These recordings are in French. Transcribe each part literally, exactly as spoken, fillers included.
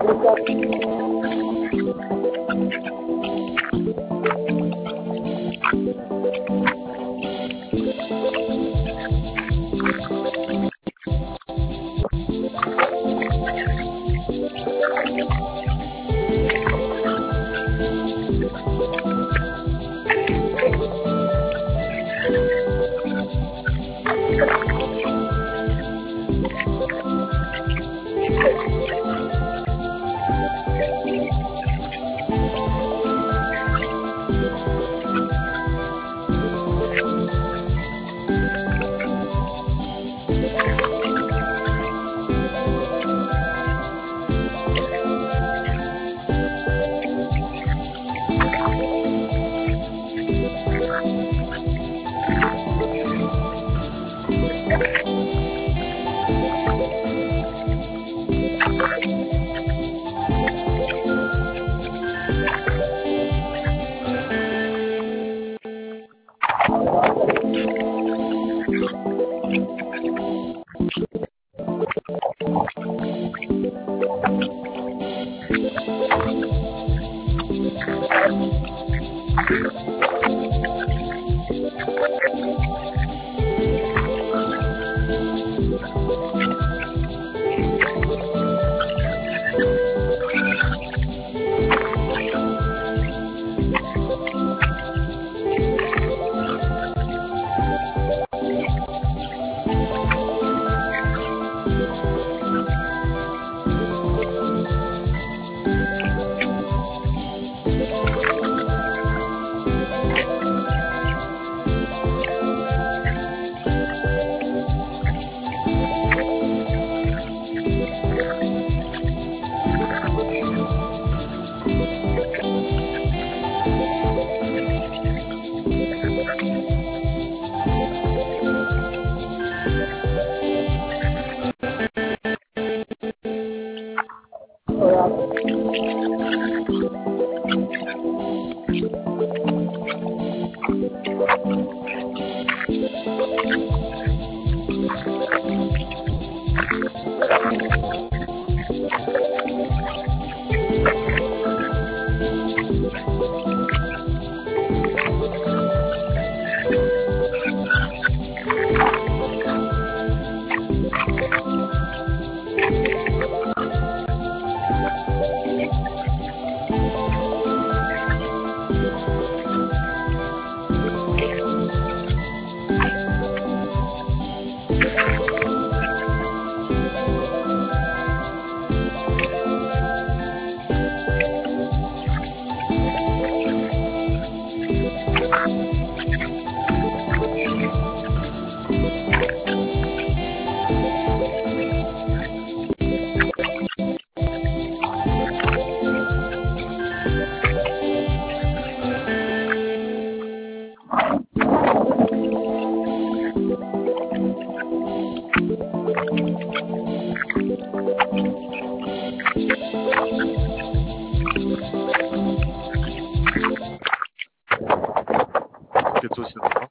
Quête sociale, ça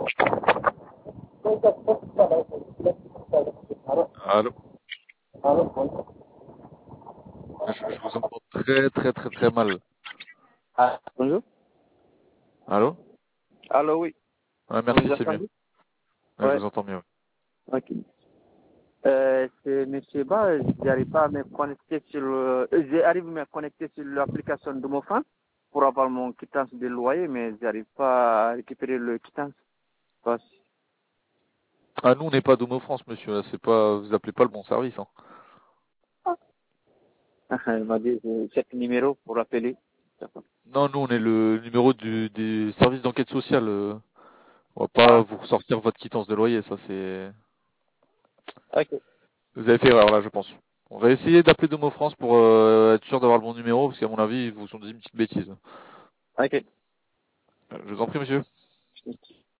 va? Allô? Je, je vous entends très très très très mal. Ah, bonjour. Allô? Allô, oui. Ouais, Vous merci, nous c'est mieux. entendez? Ouais, Ouais. je vous entends mieux. Ok. Euh, c'est Monsieur Ba, j'arrive pas à me connecter sur le, euh, j'arrive à me connecter sur l'application de mon fan pour avoir mon quittance de loyer, mais j'arrive pas à récupérer le quittance. Parce... Ah, nous, on n'est pas Domo France, monsieur. Là, c'est pas, vous appelez pas le bon service, hein. Il m'a dit, euh, c'est le numéro pour appeler. D'accord. Non, nous, on est le numéro du, des services d'enquête sociale. euh. On va pas Ah, vous ressortir votre quittance de loyer, ça c'est... ok. Vous avez fait erreur, là, je pense. On va essayer d'appeler Domo France pour euh, être sûr d'avoir le bon numéro, parce qu'à mon avis, ils vous ont dit une petite bêtise. Ok. Euh, Je vous en prie, monsieur.